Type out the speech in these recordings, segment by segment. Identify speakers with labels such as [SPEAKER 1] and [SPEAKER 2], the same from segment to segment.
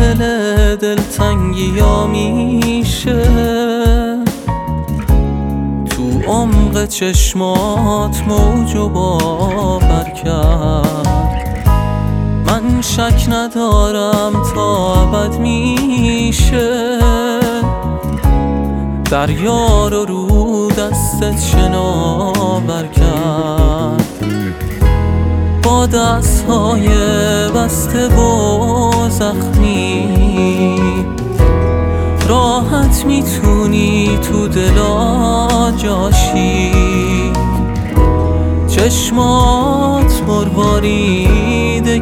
[SPEAKER 1] حاصل دلتنگی ها میشه، تو عمق چشمات موج باور کرد. من شک ندارم تا ابد میشه دریا رو دستت شناور کرد. با دستهای بسته و زخمی راحت میتونی تو دلا جاشی. چشمات مروارید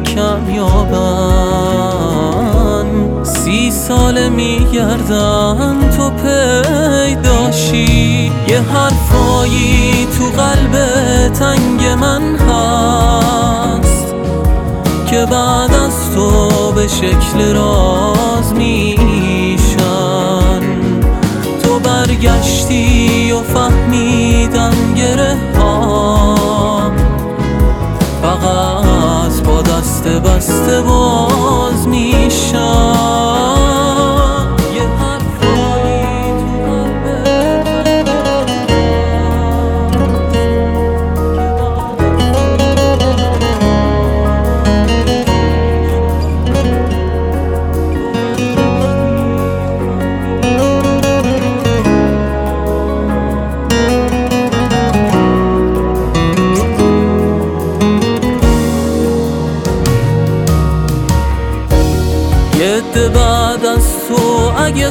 [SPEAKER 1] کمیابن، 30 ساله میگردن تو پیداشی. یه حرفایی تو قلب تنگ من هست که بعد از تو به شکل راز میشن. تو برگشتی و فهمیدم گره ها فقط با دست بسته باز میشن. یه ده بعد از تو اگه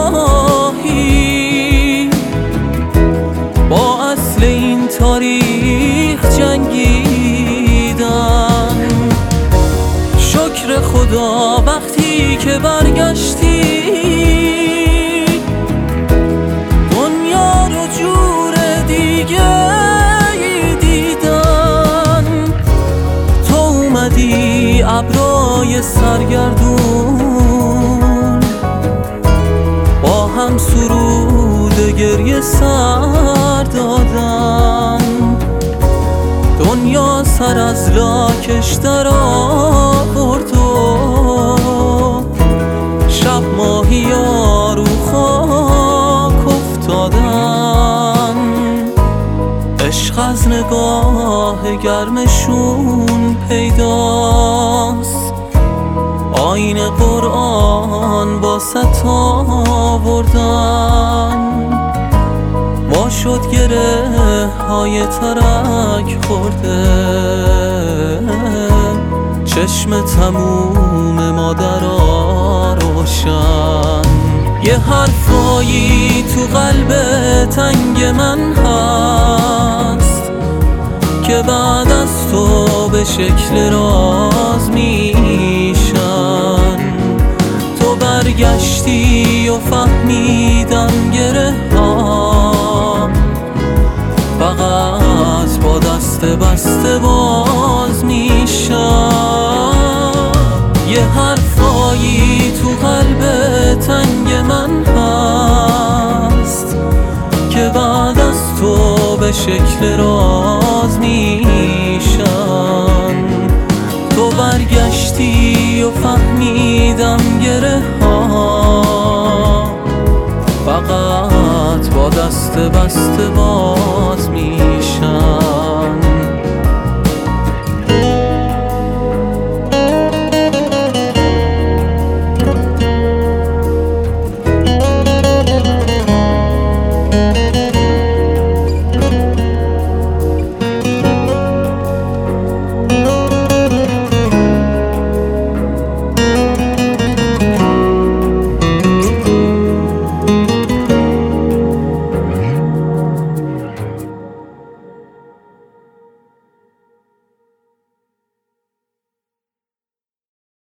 [SPEAKER 1] گاهی با اصل این تاریخ جنگیدن، شکر خدا وقتی که برگشتی دنیا رو جور دیگه دیدن. تو اومدی ابرای سرگردون با هم سرود گریه سر دادن. دنیا سر از لاکش در آورد و شب ماهیا رو خاک افتادن. عشق از نگاه گرمشون پیداست، آیین قرآن با آوردن. وا شد گره های ترک خورده، چشم تموم مادرها روشن. یه حرفایی تو قلب تنگ من هست که بعد از تو به شکل راز میشن. تو برگشتی و فهمیدم گره ها فقط با دست بسته باز میشن. یه حرفایی تو قلب تنگ من هست که بعد از تو به شکل راز میشن. تو برگشتی و فهمیدم گره ها فقط با دست بسته باز میشن.